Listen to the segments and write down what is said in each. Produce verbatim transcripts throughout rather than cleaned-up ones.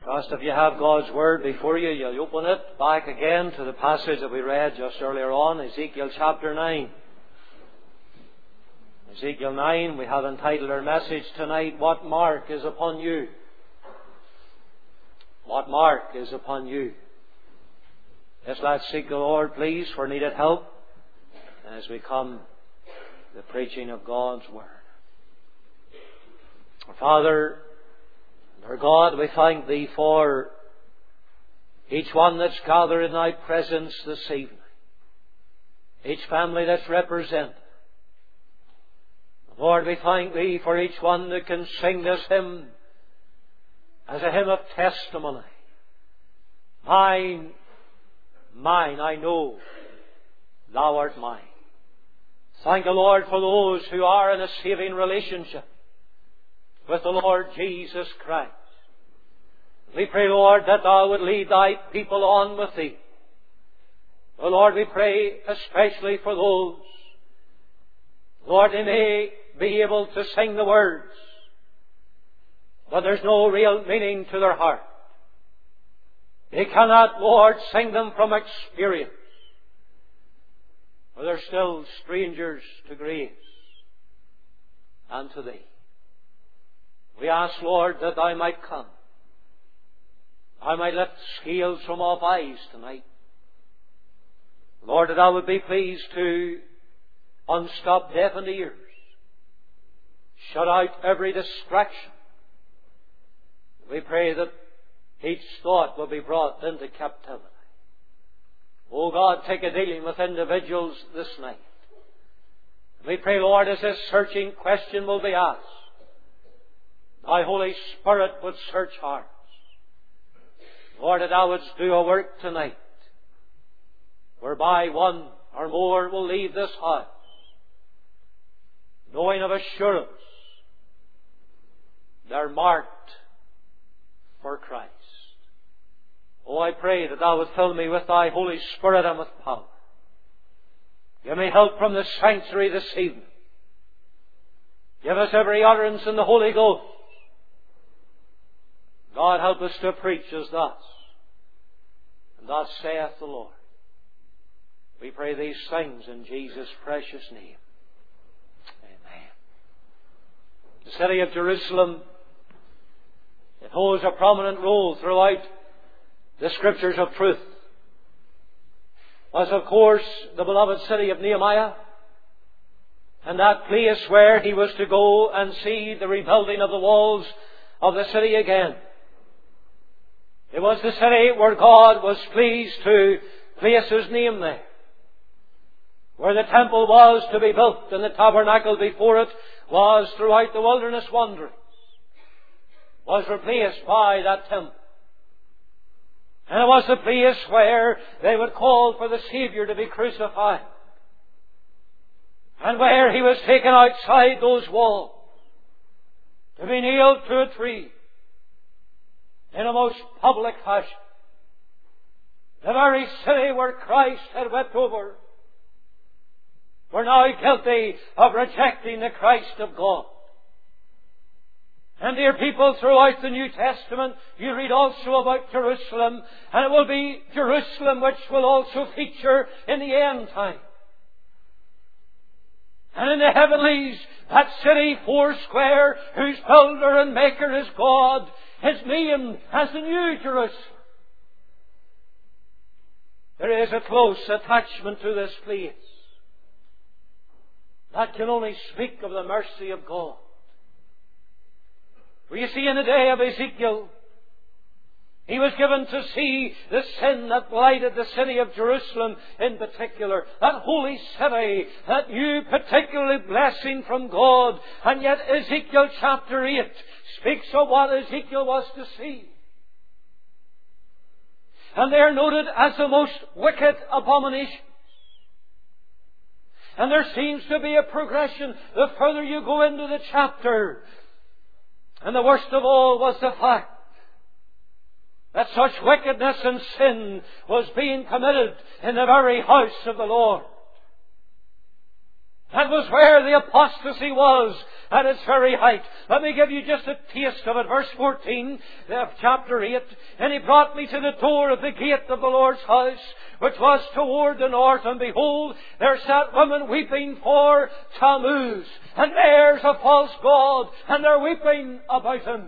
Trust if you have God's Word before you, you'll open it back again to the passage that we read just earlier on, Ezekiel chapter nine. Ezekiel nine, we have entitled our message tonight, What Mark is Upon You? What mark is upon you? Yes, let's seek the Lord, please, for needed help as we come to the preaching of God's Word. Our Father, our God, we thank Thee for each one that's gathered in Thy presence this evening. Each family that's represented. Lord, we thank Thee for each one that can sing this hymn as a hymn of testimony. Mine, mine, I know Thou art mine. Thank the Lord for those who are in a saving relationship with the Lord Jesus Christ. We pray, Lord, that Thou would lead Thy people on with Thee. Oh, Lord, we pray especially for those, Lord, they may be able to sing the words, but there's no real meaning to their heart. They cannot, Lord, sing them from experience, for they're still strangers to grace and to Thee. We ask, Lord, that Thou might come. I might lift scales from off eyes tonight. Lord, that Thou would be pleased to unstop deafened ears. Shut out every distraction. We pray that each thought will be brought into captivity. Oh God, take a dealing with individuals this night. We pray, Lord, as this searching question will be asked, Thy Holy Spirit would search hearts. Lord, that Thou wouldst do a work tonight, whereby one or more will leave this house, knowing of assurance they're marked for Christ. Oh, I pray that Thou would fill me with Thy Holy Spirit and with power. Give me help from the sanctuary this evening. Give us every utterance in the Holy Ghost. God, help us to preach as thus. And thus saith the Lord. We pray these things in Jesus' precious name. Amen. The city of Jerusalem, it holds a prominent role throughout the Scriptures of truth. Was, of course, the beloved city of Nehemiah, and that place where he was to go and see the rebuilding of the walls of the city again. It was the city where God was pleased to place His name there. Where the temple was to be built and the tabernacle before it was throughout the wilderness wanderings, was replaced by that temple. And it was the place where they would call for the Saviour to be crucified. And where He was taken outside those walls to be nailed to a tree in a most public fashion. The very city where Christ had wept over were now guilty of rejecting the Christ of God. And dear people, throughout the New Testament, you read also about Jerusalem, and it will be Jerusalem which will also feature in the end time. And in the heavenlies, that city four square, whose builder and maker is God, is named as the New Jerusalem. There is a close attachment to this place that can only speak of the mercy of God. For you see, in the day of Ezekiel, he was given to see the sin that blighted the city of Jerusalem in particular. That holy city that knew particularly blessing from God. And yet Ezekiel chapter eight speaks of what Ezekiel was to see. And they are noted as the most wicked abominations. And there seems to be a progression the further you go into the chapter. And the worst of all was the fact that such wickedness and sin was being committed in the very house of the Lord. That was where the apostasy was at its very height. Let me give you just a taste of it. Verse fourteen of chapter eight. And he brought me to the door of the gate of the Lord's house, which was toward the north, and behold, there sat women weeping for Tammuz, and there's a false god, and they're weeping about him.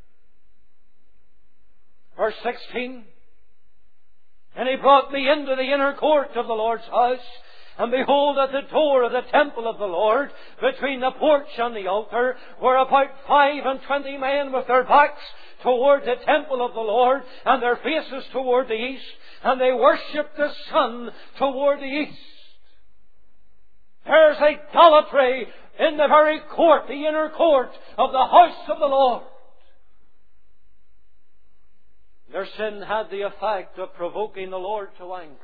Verse sixteen. And he brought me into the inner court of the Lord's house, and behold, at the door of the temple of the Lord, between the porch and the altar, were about five and twenty men with their backs toward the temple of the Lord, and their faces toward the east, and they worshipped the sun toward the east. There's idolatry in the very court, the inner court of the house of the Lord. Their sin had the effect of provoking the Lord to anger.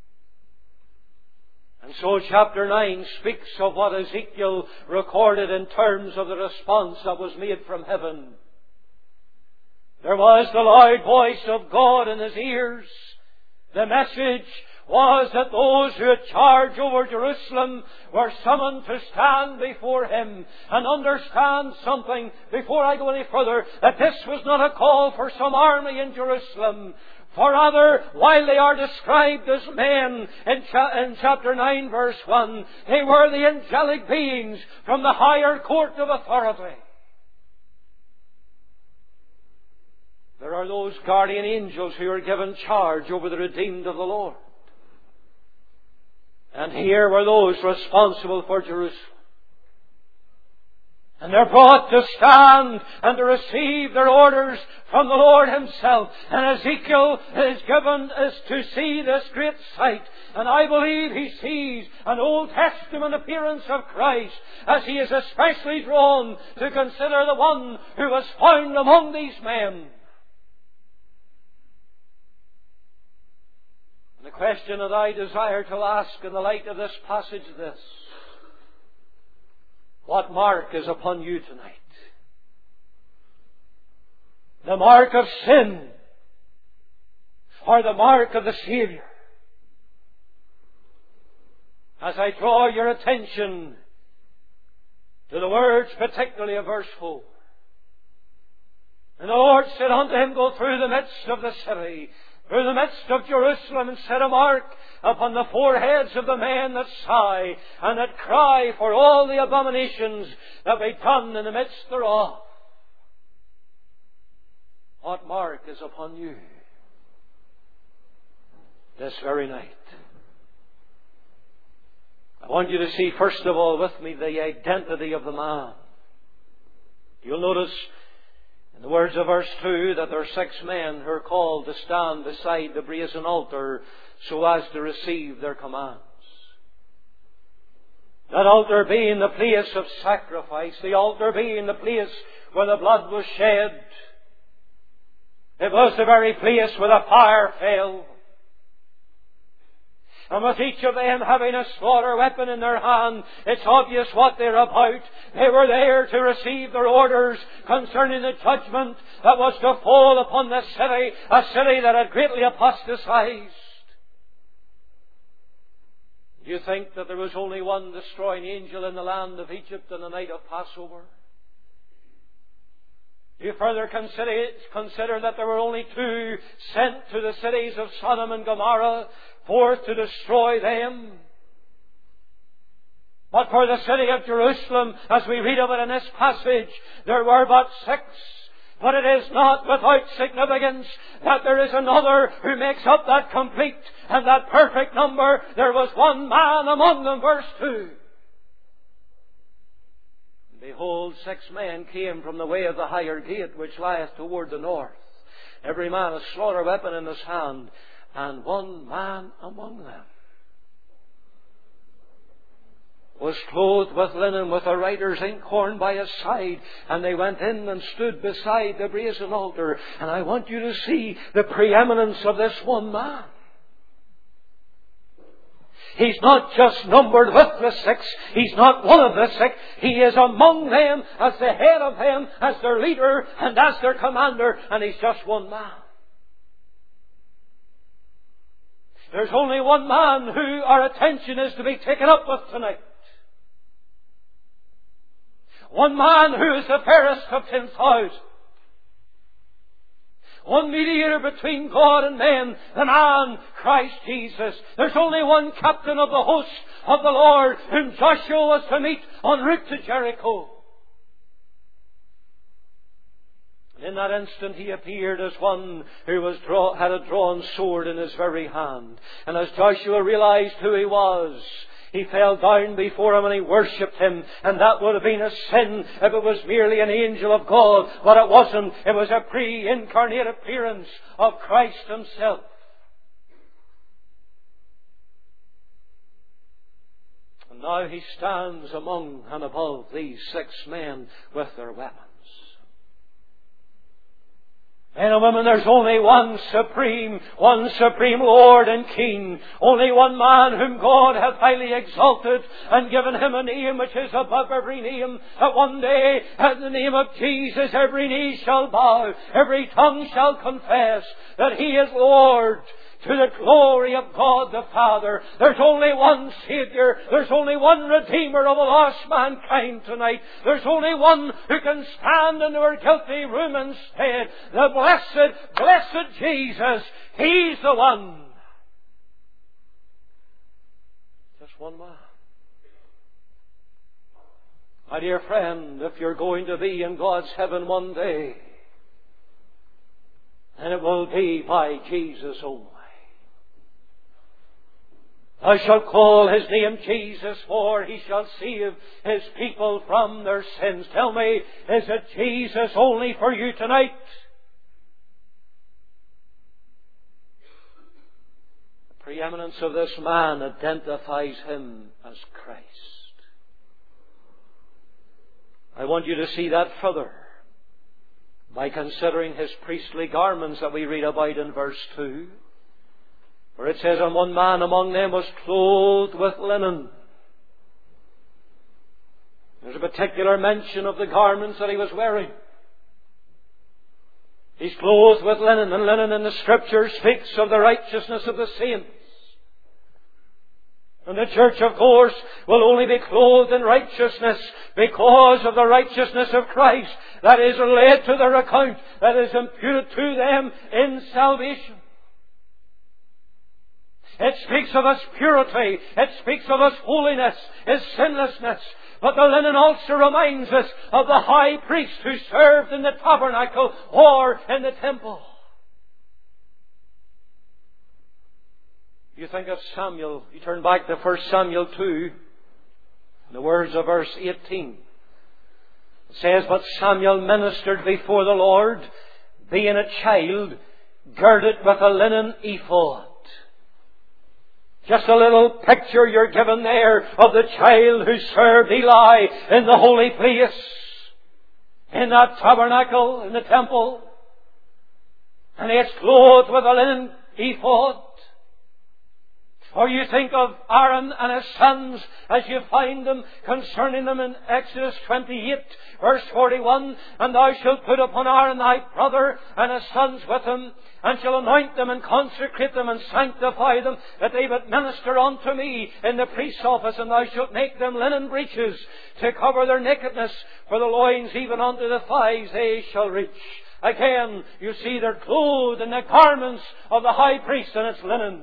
And so chapter nine speaks of what Ezekiel recorded in terms of the response that was made from heaven. There was the loud voice of God in his ears. The message was that those who had charge over Jerusalem were summoned to stand before him and understand something before I go any further, that this was not a call for some army in Jerusalem. For rather, while they are described as men in, cha- in chapter nine verse one, they were the angelic beings from the higher court of authority. There are those guardian angels who are given charge over the redeemed of the Lord. And here were those responsible for Jerusalem. And they're brought to stand and to receive their orders from the Lord himself. And Ezekiel is given is to see this great sight. And I believe he sees an Old Testament appearance of Christ, as he is especially drawn to consider the one who was found among these men. The question that I desire to ask in the light of this passage is this: what mark is upon you tonight? The mark of sin, or the mark of the Savior? As I draw your attention to the words particularly of verse four. And the Lord said unto him, go through the midst of the city, through the midst of Jerusalem, and set a mark upon the foreheads of the men that sigh and that cry for all the abominations that be done in the midst thereof. What mark is upon you this very night? I want you to see first of all with me the identity of the man. You'll notice in the words of verse two that there are six men who are called to stand beside the brazen altar so as to receive their commands. That altar being the place of sacrifice, the altar being the place where the blood was shed. It was the very place where the fire fell. And with each of them having a slaughter weapon in their hand, it's obvious what they're about. They were there to receive their orders concerning the judgment that was to fall upon the city, a city that had greatly apostatized. Do you think that there was only one destroying angel in the land of Egypt on the night of Passover? Do you further consider, consider that there were only two sent to the cities of Sodom and Gomorrah, forth to destroy them? But for the city of Jerusalem, as we read of it in this passage, there were but six. But it is not without significance that there is another who makes up that complete and that perfect number. There was one man among them, verse two. Behold, six men came from the way of the higher gate, which lieth toward the north, every man a slaughter weapon in his hand, and one man among them was clothed with linen, with a writer's inkhorn by his side, and they went in and stood beside the brazen altar. And I want you to see the preeminence of this one man. He's not just numbered with the six. He's not one of the six. He is among them as the head of them, as their leader and as their commander. And he's just one man. There's only one man who our attention is to be taken up with tonight. One man who is the fairest of ten thousand. One mediator between God and men, the man Christ Jesus. There's only one captain of the host of the Lord whom Joshua was to meet en route to Jericho. And in that instant he appeared as one who was draw, had a drawn sword in his very hand. And as Joshua realized who he was, he fell down before him and he worshipped him. And that would have been a sin if it was merely an angel of God. But it wasn't. It was a pre-incarnate appearance of Christ Himself. And now He stands among and above these six men with their weapons. Men and women, there's only one supreme, one supreme Lord and King. Only one man whom God hath highly exalted and given Him a name which is above every name. That one day, at the name of Jesus, every knee shall bow, every tongue shall confess that He is Lord, to the glory of God the Father. There's only one Saviour. There's only one Redeemer of a lost mankind tonight. There's only one who can stand in our guilty room instead. The blessed, blessed Jesus. He's the one. Just one man. My dear friend, if you're going to be in God's heaven one day, then it will be by Jesus only. Thou shalt call His name Jesus, for He shall save His people from their sins. Tell me, is it Jesus only for you tonight? The preeminence of this man identifies Him as Christ. I want you to see that further by considering His priestly garments that we read about in verse two. For it says, and one man among them was clothed with linen. There's a particular mention of the garments that he was wearing. He's clothed with linen, and linen in the Scripture speaks of the righteousness of the saints. And the church, of course, will only be clothed in righteousness because of the righteousness of Christ that is laid to their account, that is imputed to them in salvation. It speaks of His purity. It speaks of His holiness, His sinlessness. But the linen also reminds us of the high priest who served in the tabernacle or in the temple. You think of Samuel. You turn back to First Samuel two. The words of verse eighteen. It says, but Samuel ministered before the Lord, being a child, girded with a linen ephod. Just a little picture you're given there of the child who served Eli in the holy place, in that tabernacle, in the temple. And he is clothed with a linen ephod. Or you think of Aaron and his sons as you find them concerning them in Exodus twenty-eight, verse forty-one. And thou shalt put upon Aaron thy brother and his sons with him, and shall anoint them and consecrate them and sanctify them, that they would minister unto me in the priest's office. And thou shalt make them linen breeches to cover their nakedness, for the loins even unto the thighs they shall reach. Again, you see they're clothed in the garments of the high priest, and it's linen.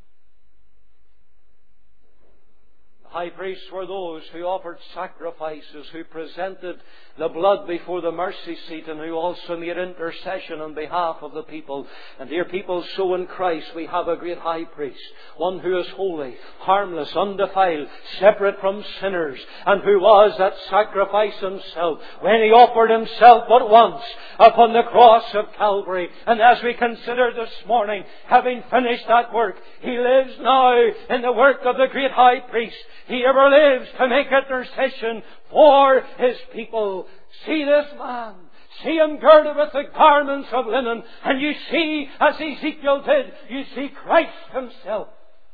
High priests were those who offered sacrifices, who presented the blood before the mercy seat, and who also made intercession on behalf of the people. And dear people, so in Christ we have a great high priest, one who is holy, harmless, undefiled, separate from sinners, and who was that sacrifice Himself when He offered Himself but once upon the cross of Calvary. And as we consider this morning, having finished that work, He lives now in the work of the great high priest. He ever lives to make intercession for His people. See this man. See him girded with the garments of linen. And you see, as Ezekiel did, you see Christ Himself.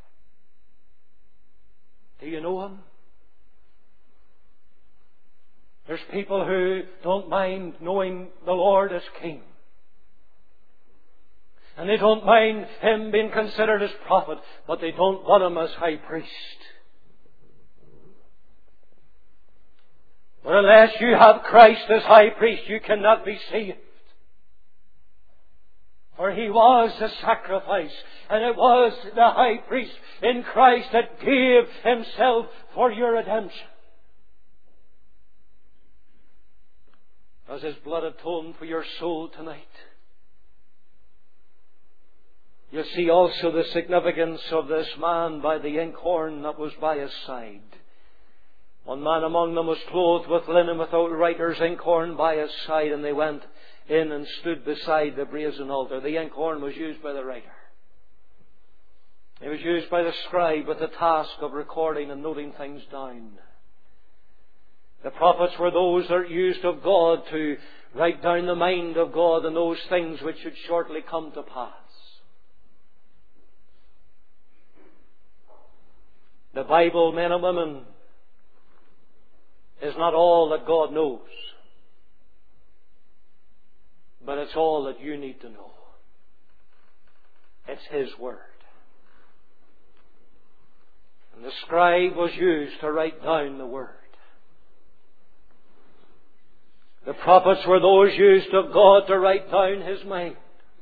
Do you know Him? There's people who don't mind knowing the Lord as King. And they don't mind Him being considered as prophet, but they don't want Him as high priest. But unless you have Christ as high priest, you cannot be saved. For He was the sacrifice, and it was the high priest in Christ that gave Himself for your redemption. Does His blood atone for your soul tonight? You see also the significance of this man by the inkhorn that was by his side. One man among them was clothed with linen without writer's inkhorn by his side, and they went in and stood beside the brazen altar. The inkhorn was used by the writer. It was used by the scribe with the task of recording and noting things down. The prophets were those that are used of God to write down the mind of God and those things which should shortly come to pass. The Bible, men and women, is not all that God knows, but it's all that you need to know. It's His Word. And the scribe was used to write down the Word. The prophets were those used of God to write down His mind.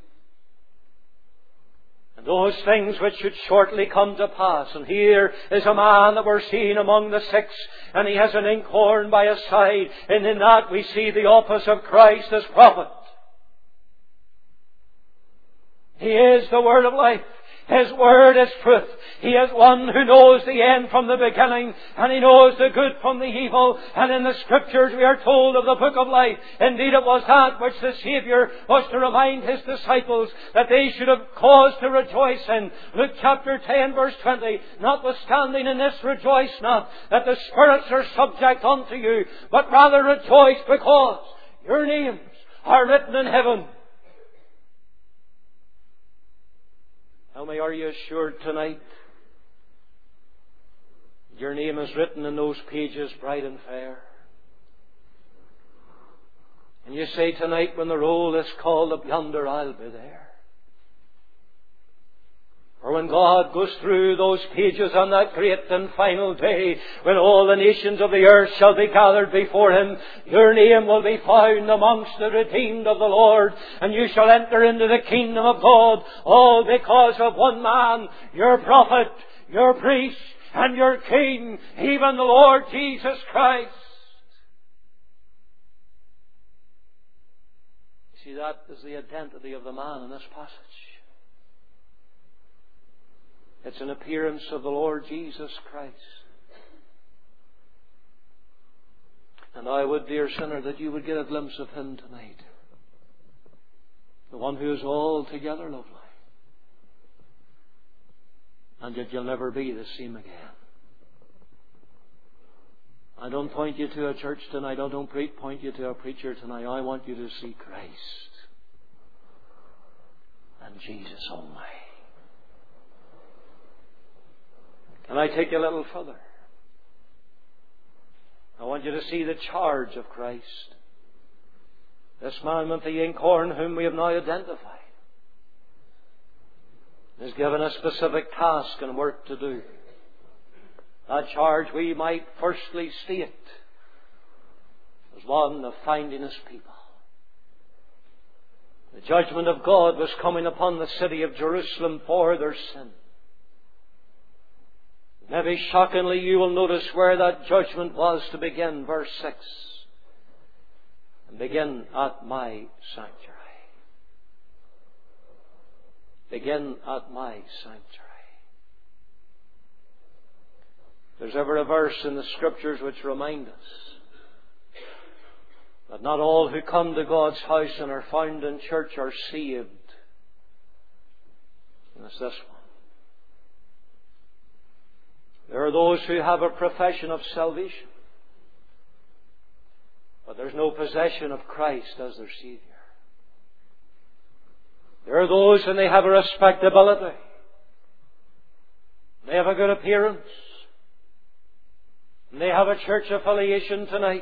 And those things which should shortly come to pass. And here is a man that we're seeing among the six, and he has an inkhorn by his side, and in that we see the office of Christ as prophet. He is the Word of life. His Word is truth. He is one who knows the end from the beginning, and He knows the good from the evil. And in the Scriptures we are told of the book of life. Indeed, it was that which the Saviour was to remind His disciples that they should have cause to rejoice in. Luke chapter ten verse twenty, notwithstanding in this rejoice not that the spirits are subject unto you, but rather rejoice because your names are written in heaven. How many are you assured tonight? Your name is written in those pages bright and fair. And you say tonight, when the roll is called up yonder, I'll be there. Or when God goes through those pages on that great and final day, when all the nations of the earth shall be gathered before Him, your name will be found amongst the redeemed of the Lord, and you shall enter into the kingdom of God, all because of one man, your prophet, your priest, and your King, even the Lord Jesus Christ. See, that is the identity of the man in this passage. It's an appearance of the Lord Jesus Christ. And I would, dear sinner, that you would get a glimpse of Him tonight. The one who is altogether lovely. And yet you'll never be the same again. I don't point you to a church tonight. I don't point you to a preacher tonight. I want you to see Christ and Jesus only. Can I take you a little further? I want you to see the charge of Christ. This man with the inkhorn, whom we have now identified, is given a specific task and work to do. That charge we might firstly state as one of finding His people. The judgment of God was coming upon the city of Jerusalem for their sin. Maybe shockingly you will notice where that judgment was to begin. Verse six. And begin at my sanctuary. Begin at my sanctuary. There's ever a verse in the Scriptures which remind us that not all who come to God's house and are found in church are saved. And it's this one. There are those who have a profession of salvation, but there's no possession of Christ as their Saviour. There are those and they have a respectability. They have a good appearance. And they have a church affiliation tonight.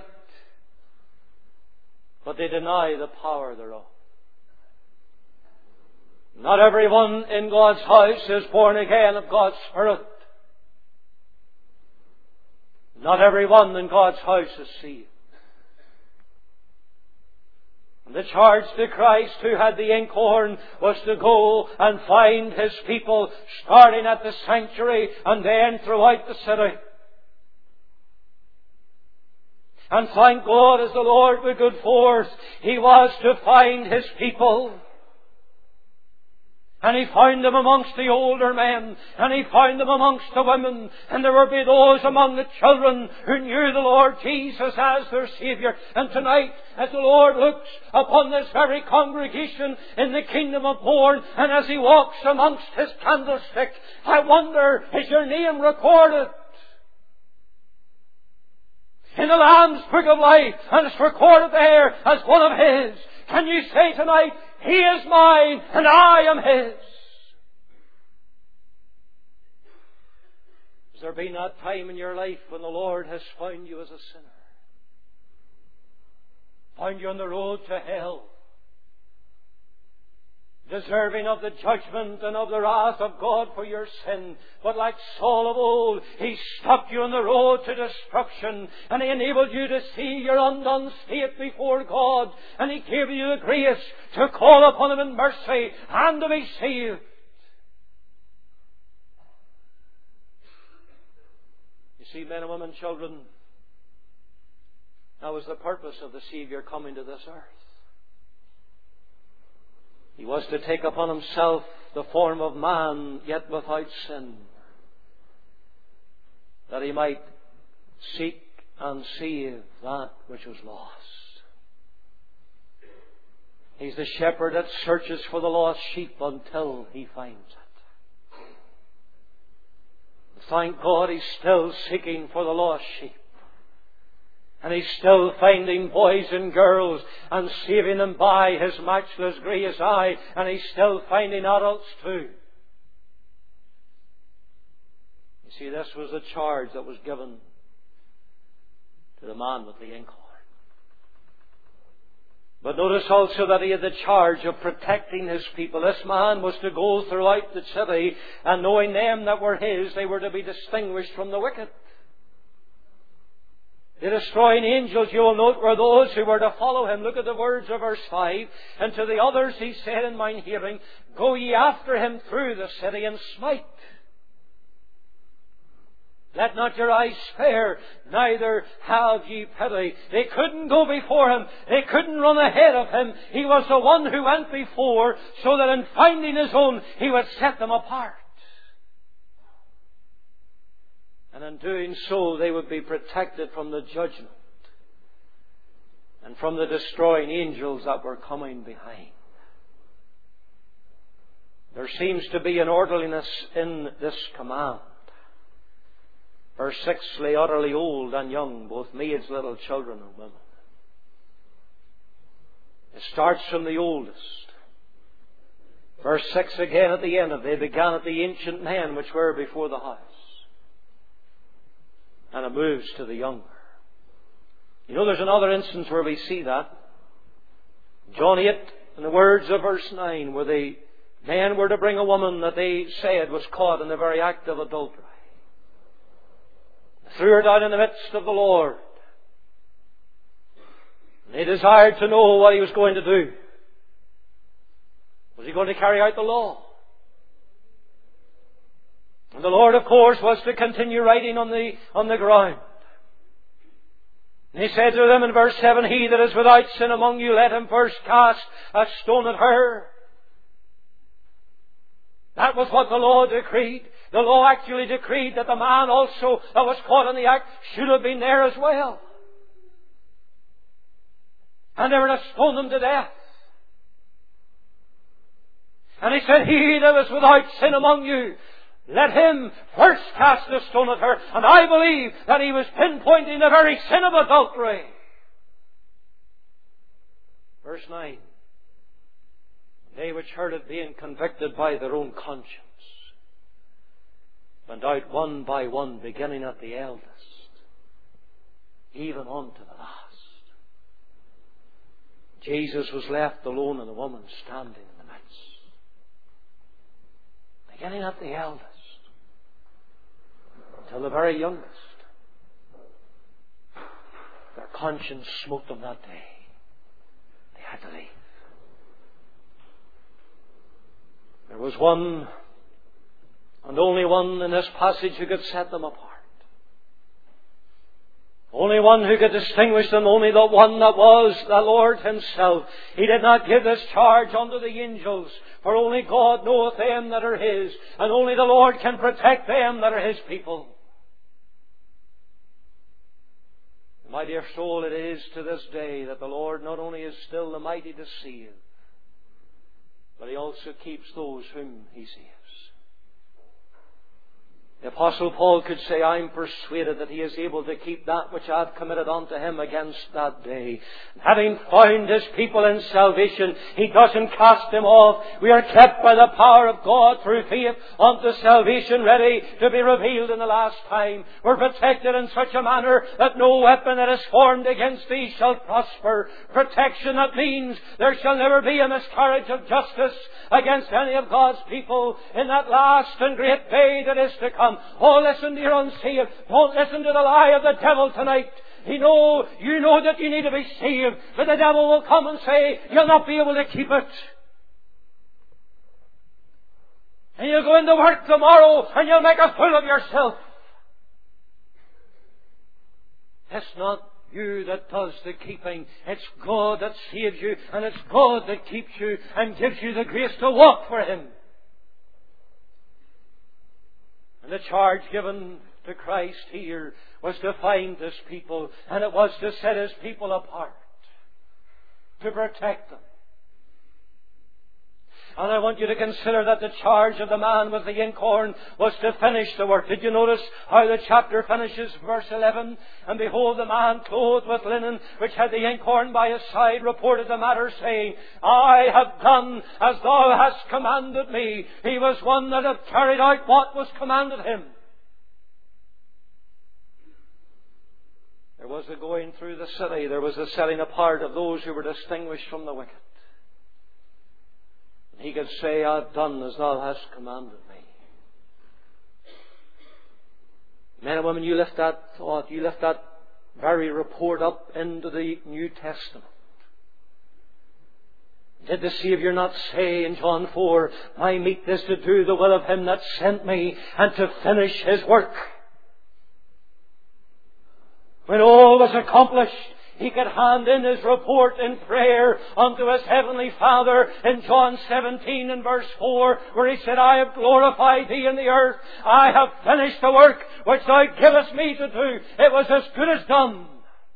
But they deny the power thereof. Not everyone in God's house is born again of God's Spirit. Not everyone in God's house is saved. The charge to Christ, who had the inkhorn, was to go and find His people, starting at the sanctuary and then throughout the city. And thank God, as the Lord would go forth, He was to find His people. And He found them amongst the older men, and He found them amongst the women, and there would be those among the children who knew the Lord Jesus as their Saviour. And tonight, as the Lord looks upon this very congregation in the kingdom of Bourne, and as He walks amongst His candlestick, I wonder, is your name recorded in the Lamb's Book of Life, and it's recorded there as one of His? Can you say tonight, He is mine and I am His? Has there been that time in your life when the Lord has found you as a sinner? Found you on the road to hell, deserving of the judgment and of the wrath of God for your sin. But like Saul of old, He stopped you on the road to destruction, and He enabled you to see your undone state before God, and He gave you the grace to call upon Him in mercy and to be saved. You see, men and women, children, that was the purpose of the Saviour coming to this earth. He was to take upon Himself the form of man, yet without sin, that He might seek and save that which was lost. He's the shepherd that searches for the lost sheep until He finds it. Thank God, He's still seeking for the lost sheep. And He's still finding boys and girls and saving them by His matchless grace. Aye, and He's still finding adults too. You see, this was the charge that was given to the man with the inkhorn. But notice also that he had the charge of protecting his people. This man was to go throughout the city, and knowing them that were his, they were to be distinguished from the wicked. The destroying angels, you will note, were those who were to follow him. Look at the words of verse five. And to the others he said in mine hearing, go ye after him through the city and smite. Let not your eyes spare, neither have ye pity. They couldn't go before him. They couldn't run ahead of him. He was the one who went before, so that in finding his own, he would set them apart. And in doing so, they would be protected from the judgment and from the destroying angels that were coming behind. There seems to be an orderliness in this command. Verse six, lay utterly old and young, both maids, little children, and women. It starts from the oldest. Verse six again at the end of it, they began at the ancient men which were before the house. And it moves to the younger. You know, there's another instance where we see that. John eight, in the words of verse nine, where the men were to bring a woman that they said was caught in the very act of adultery. Threw her down in the midst of the Lord. They desired to know what He was going to do. Was He going to carry out the law? And the Lord, of course, was to continue writing on the, on the ground. And He said to them in verse seven, he that is without sin among you, let him first cast a stone at her. That was what the law decreed. The law actually decreed that the man also that was caught in the act should have been there as well. And they were to stone them to death. And He said, he that is without sin among you, let him first cast a stone at her. And I believe that He was pinpointing the very sin of adultery. Verse nine. They which heard it, being convicted by their own conscience, went out one by one, beginning at the eldest, even unto the last. Jesus was left alone, and the woman standing in the midst. Beginning at the eldest, till the very youngest. Their conscience smote them that day. They had to leave. There was one, and only one in this passage, who could set them apart. Only one who could distinguish them, only the one that was the Lord Himself. He did not give this charge unto the angels, for only God knoweth them that are His, and only the Lord can protect them that are His people. My dear soul, it is to this day that the Lord not only is still the mighty to save, but He also keeps those whom He saves. The Apostle Paul could say, I'm persuaded that he is able to keep that which I have committed unto him against that day. Having found His people in salvation, He doesn't cast them off. We are kept by the power of God through faith unto salvation, ready to be revealed in the last time. We're protected in such a manner that no weapon that is formed against thee shall prosper. Protection, that means there shall never be a miscarriage of justice against any of God's people in that last and great day that is to come. Oh, listen, dear unsaved. Don't listen to the lie of the devil tonight. You know, you know that you need to be saved, but the devil will come and say, you'll not be able to keep it. And you'll go into work tomorrow and you'll make a fool of yourself. It's not you that does the keeping. It's God that saves you, and it's God that keeps you and gives you the grace to walk for Him. And the charge given to Christ here was to find His people, and it was to set His people apart, to protect them. And I want you to consider that the charge of the man with the inkhorn was to finish the work. Did you notice how the chapter finishes? Verse eleven, and behold, the man clothed with linen, which had the inkhorn by his side, reported the matter, saying, I have done as thou hast commanded me. He was one that had carried out what was commanded him. There was a going through the city. There was a setting apart of those who were distinguished from the wicked. He could say, I've done as thou hast commanded me. Men and women, you lift that thought, you lift that very report up into the New Testament. Did the Saviour not say in John four, my meat is to do the will of Him that sent me, and to finish His work? When all was accomplished, He could hand in His report in prayer unto His Heavenly Father in John seventeen and verse four, where He said, I have glorified Thee in the earth. I have finished the work which Thou givest me to do. It was as good as done.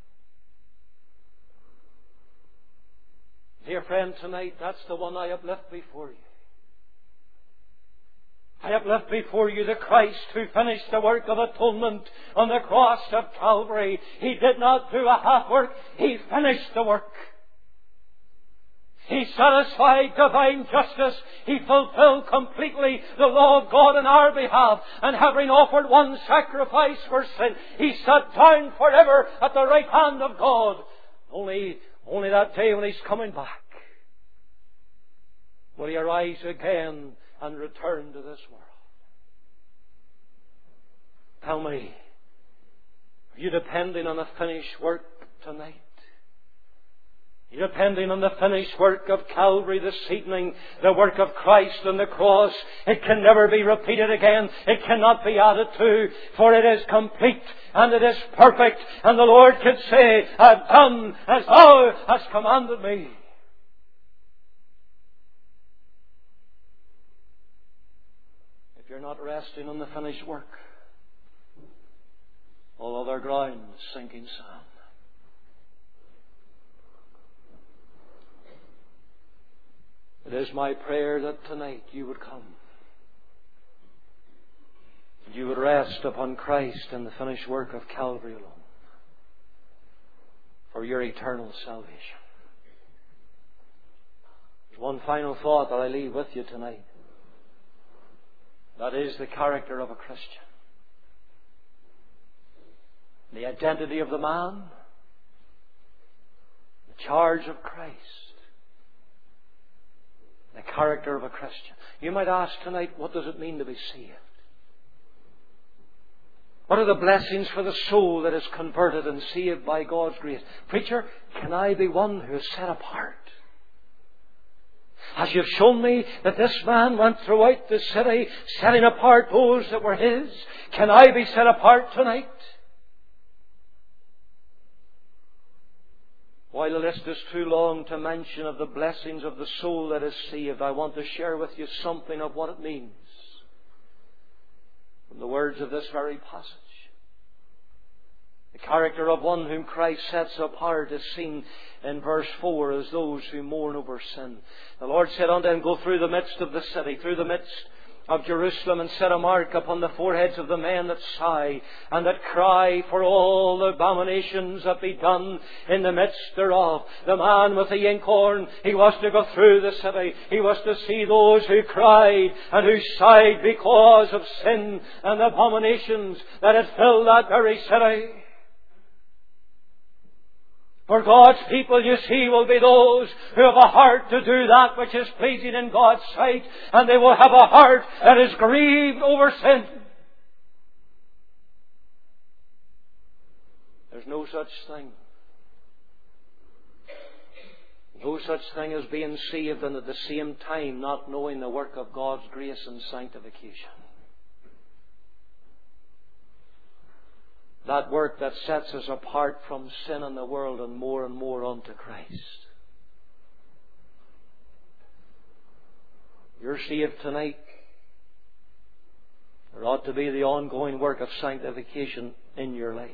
Dear friend, tonight, that's the one I have left before you. I have left before you the Christ who finished the work of atonement on the cross of Calvary. He did not do a half work. He finished the work. He satisfied divine justice. He fulfilled completely the law of God on our behalf. And having offered one sacrifice for sin, He sat down forever at the right hand of God. Only, only that day when He's coming back will He arise again and return to this world. Tell me, are you depending on the finished work tonight? Are you depending on the finished work of Calvary this evening? The work of Christ on the cross. It can never be repeated again. It cannot be added to, for it is complete and it is perfect. And the Lord could say, I've done as Thou hast commanded me. You're not resting on the finished work, all other ground is sinking sand. It is my prayer that tonight you would come. You would rest upon Christ and the finished work of Calvary alone for your eternal salvation. There's one final thought that I leave with you tonight. That is the character of a Christian. The identity of the man. The charge of Christ. The character of a Christian. You might ask tonight, what does it mean to be saved? What are the blessings for the soul that is converted and saved by God's grace? Preacher, can I be one who is set apart? As you've shown me that this man went throughout the city, setting apart those that were His, can I be set apart tonight? While the list is too long to mention of the blessings of the soul that is saved, I want to share with you something of what it means from the words of this very passage. The character of one whom Christ sets apart is seen in verse four as those who mourn over sin. The Lord said unto him, Go through the midst of the city, through the midst of Jerusalem, and set a mark upon the foreheads of the men that sigh and that cry for all the abominations that be done in the midst thereof. The man with the inkhorn, he was to go through the city. He was to see those who cried and who sighed because of sin and the abominations that had filled that very city. For God's people, you see, will be those who have a heart to do that which is pleasing in God's sight, and they will have a heart that is grieved over sin. There's no such thing. No such thing as being saved and at the same time not knowing the work of God's grace and sanctification. That work that sets us apart from sin in the world and more and more unto Christ. You're saved tonight. There ought to be the ongoing work of sanctification in your life.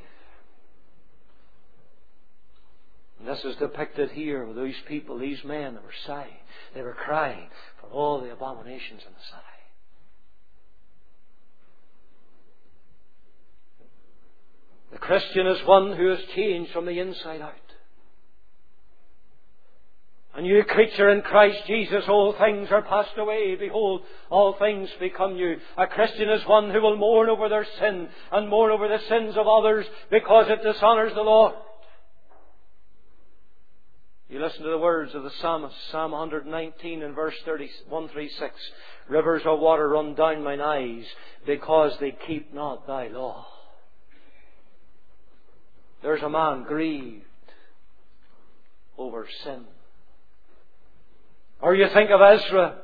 And this is depicted here with these people, these men that were sighing. They were crying for all the abominations in the city. The Christian is one who has changed from the inside out. A new creature in Christ Jesus, all things are passed away. Behold, all things become new. A Christian is one who will mourn over their sin and mourn over the sins of others because it dishonours the Lord. You listen to the words of the psalmist, Psalm one nineteen and verse thirty-one thirty-six. Rivers of water run down mine eyes because they keep not thy law. There's a man grieved over sin. Or you think of Ezra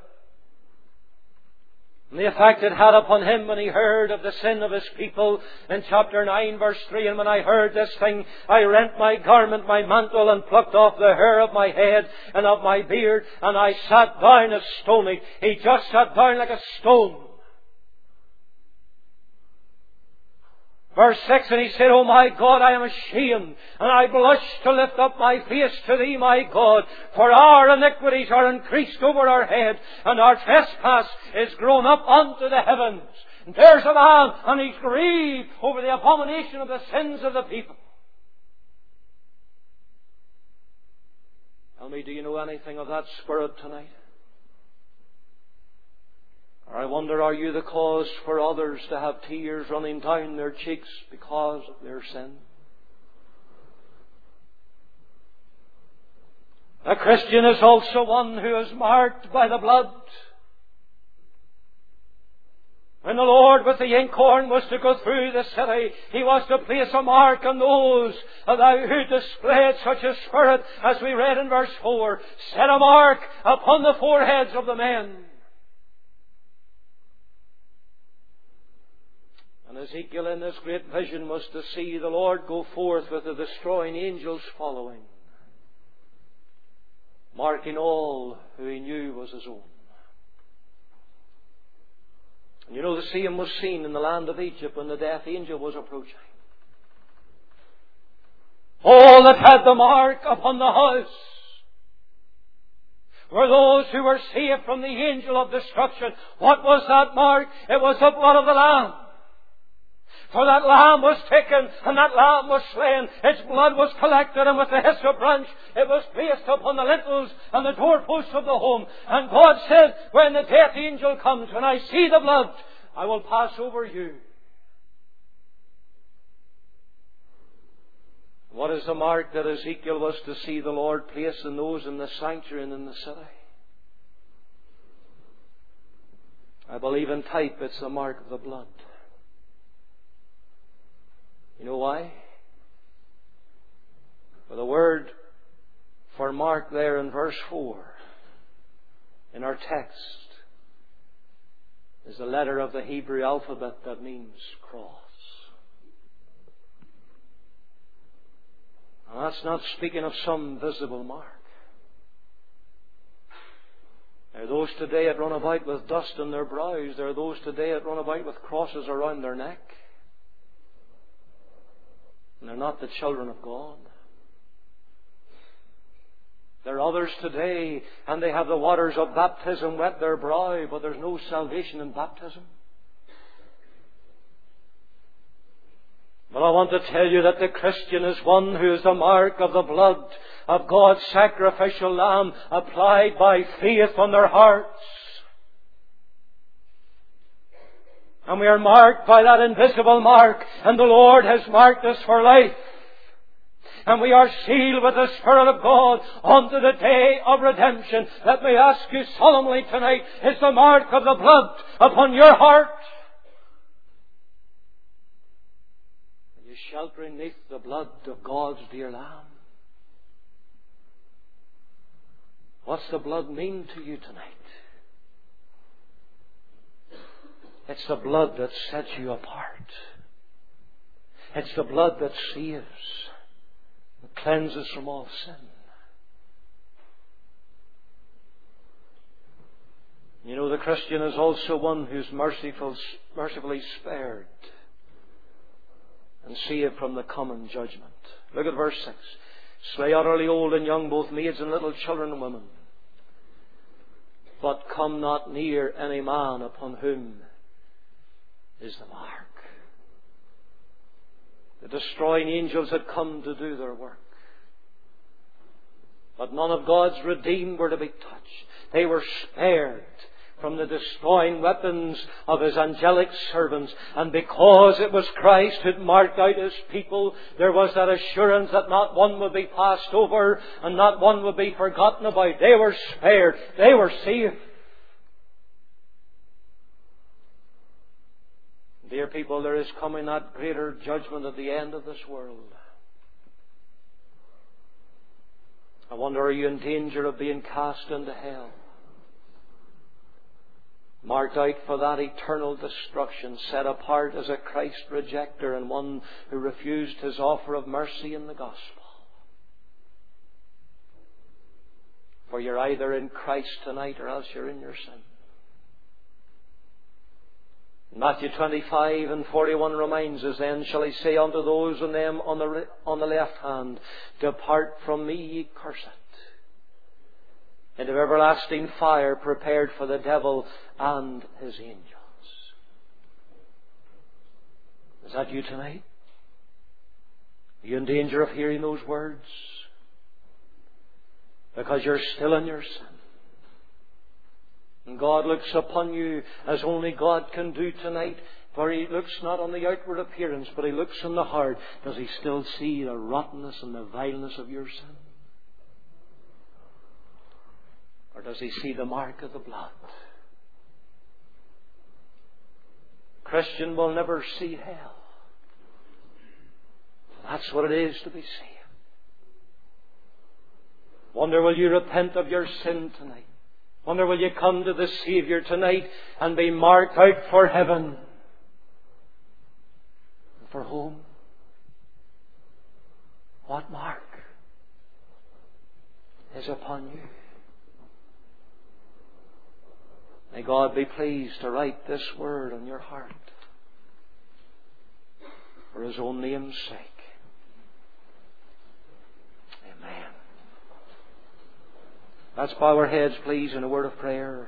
and the effect it had upon him when he heard of the sin of his people in chapter nine verse three. And when I heard this thing, I rent my garment, my mantle, and plucked off the hair of my head and of my beard, and I sat down as stony. He just sat down like a stone. Verse six, and he said, O my God, I am ashamed, and I blush to lift up my face to Thee, my God, for our iniquities are increased over our head, and our trespass is grown up unto the heavens. And there's a man, and he's grieved over the abomination of the sins of the people. Tell me, do you know anything of that spirit tonight? Or I wonder, are you the cause for others to have tears running down their cheeks because of their sin? A Christian is also one who is marked by the blood. When the Lord with the inkhorn was to go through the city, He was to place a mark on those who displayed such a spirit, as we read in verse four. Set a mark upon the foreheads of the men. And Ezekiel in this great vision was to see the Lord go forth with the destroying angels following, marking all who he knew was his own. And you know, the same was seen in the land of Egypt when the death angel was approaching. All that had the mark upon the house were those who were saved from the angel of destruction. What was that mark? It was the blood of the Lamb. For that lamb was taken, and that lamb was slain. Its blood was collected, and with the hyssop branch it was placed upon the lintels and the doorposts of the home. And God said, when the death angel comes, when I see the blood, I will pass over you. What is the mark that Ezekiel was to see the Lord place in those in the sanctuary and in the city? I believe in type it's the mark of the blood. You know why? For the word for mark there in verse four in our text is the letter of the Hebrew alphabet that means cross. And that's not speaking of some visible mark. There are those today that run about with dust on their brows. There are those today that run about with crosses around their neck. And they're not the children of God. There are others today, and they have the waters of baptism wet their brow, but there's no salvation in baptism. But I want to tell you that the Christian is one who is the mark of the blood of God's sacrificial Lamb applied by faith on their hearts. And we are marked by that invisible mark, and the Lord has marked us for life. And we are sealed with the Spirit of God unto the day of redemption. Let me ask you solemnly tonight, is the mark of the blood upon your heart? Are you sheltering beneath the blood of God's dear Lamb? What's the blood mean to you tonight? It's the blood that sets you apart. It's the blood that saves and cleanses from all sin. You know, the Christian is also one who's merciful, mercifully spared and saved from the common judgment. Look at verse six. Slay utterly old and young, both maids and little children and women. But come not near any man upon whom is the mark. The destroying angels had come to do their work. But none of God's redeemed were to be touched. They were spared from the destroying weapons of His angelic servants. And because it was Christ who had marked out His people, there was that assurance that not one would be passed over and not one would be forgotten about. They were spared. They were saved. Dear people, there is coming that greater judgment at the end of this world. I wonder, are you in danger of being cast into hell? Marked out for that eternal destruction, set apart as a Christ rejecter and one who refused His offer of mercy in the gospel. For you're either in Christ tonight or else you're in your sin. Matthew twenty-five and forty-one reminds us, then shall He say unto those on them on the, on the left hand, Depart from me, ye cursed, into everlasting fire prepared for the devil and his angels. Is that you tonight? Are you in danger of hearing those words? Because you're still in your sin. And God looks upon you as only God can do tonight. For He looks not on the outward appearance, but He looks on the heart. Does He still see the rottenness and the vileness of your sin? Or does He see the mark of the blood? Christian will never see hell. That's what it is to be saved. Wonder, will you repent of your sin tonight? Wonder, will you come to the Saviour tonight and be marked out for heaven? And for whom? What mark is upon you? May God be pleased to write this word on your heart for His own name's sake. Amen. Let's bow our heads, please, in a word of prayer.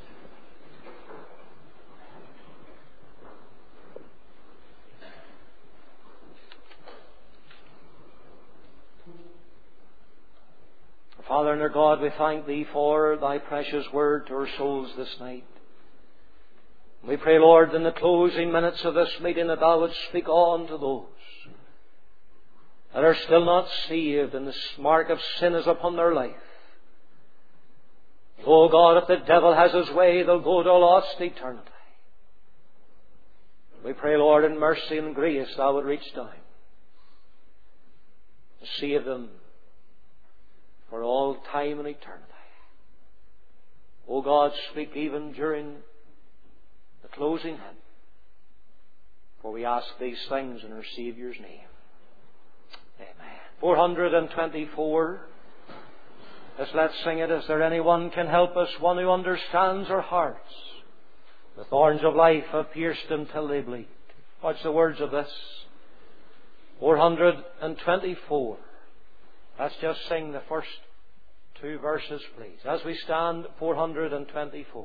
Father and our God, we thank Thee for Thy precious word to our souls this night. We pray, Lord, in the closing minutes of this meeting that Thou would speak on to those that are still not saved and the mark of sin is upon their life. Oh God, if the devil has his way, they'll go to a lost eternity. We pray, Lord, in mercy and grace Thou would reach down to save them for all time and eternity. O God, speak even during the closing hymn. For we ask these things in our Saviour's name. Amen. four hundred twenty-four. Let's, let's sing it. Is there anyone can help us? One who understands our hearts. The thorns of life have pierced them till they bleed. What's the words of this? four hundred twenty-four. Let's just sing the first two verses, please. As we stand, four hundred twenty-four.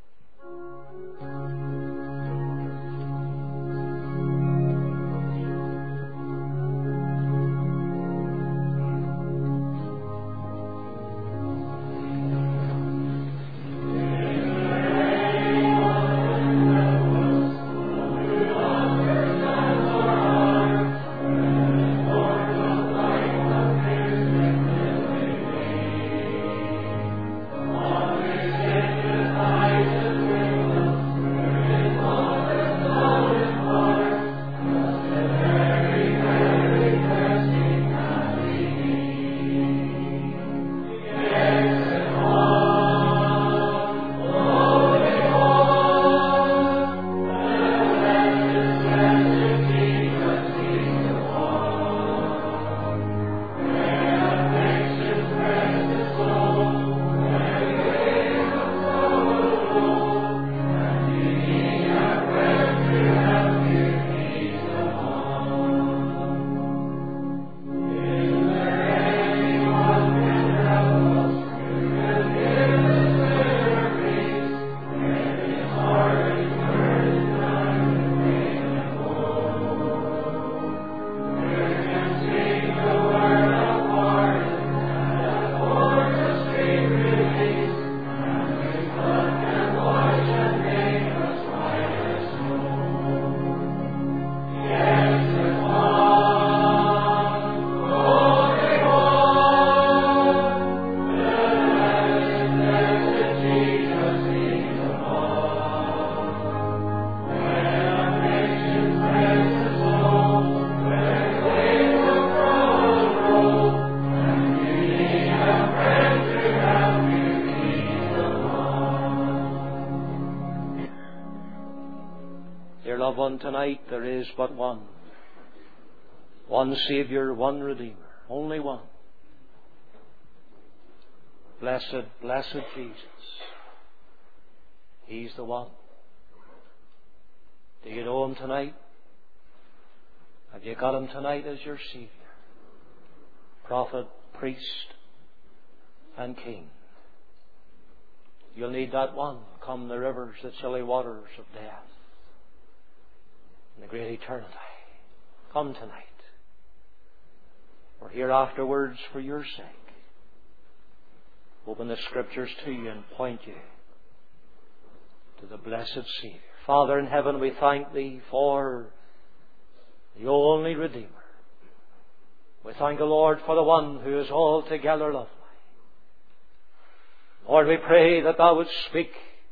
Tonight there is but one. One Saviour, one Redeemer. Only one. Blessed, blessed Jesus. He's the one. Do you know Him tonight? Have you got Him tonight as your Saviour? Prophet, priest, and King. You'll need that one. Come the rivers, the chilly waters of death. In the great eternity. Come tonight. We're here afterwards for your sake. Open the Scriptures to you and point you to the blessed Saviour. Father in heaven, we thank Thee for the only Redeemer. We thank the Lord for the one who is altogether lovely. Lord, we pray that Thou wouldst speak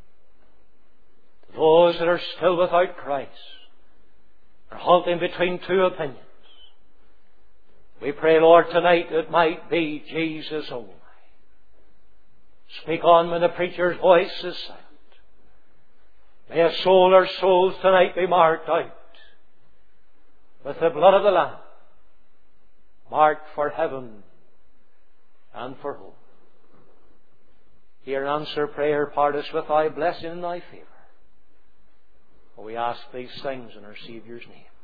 to those that are still without Christ, are halting between two opinions. We pray, Lord, tonight it might be Jesus only. Speak on when the preacher's voice is silent. May a soul or souls tonight be marked out with the blood of the Lamb, marked for heaven and for home. Hear and answer prayer, part us with Thy blessing and Thy favour. For we ask these things in our Saviour's name.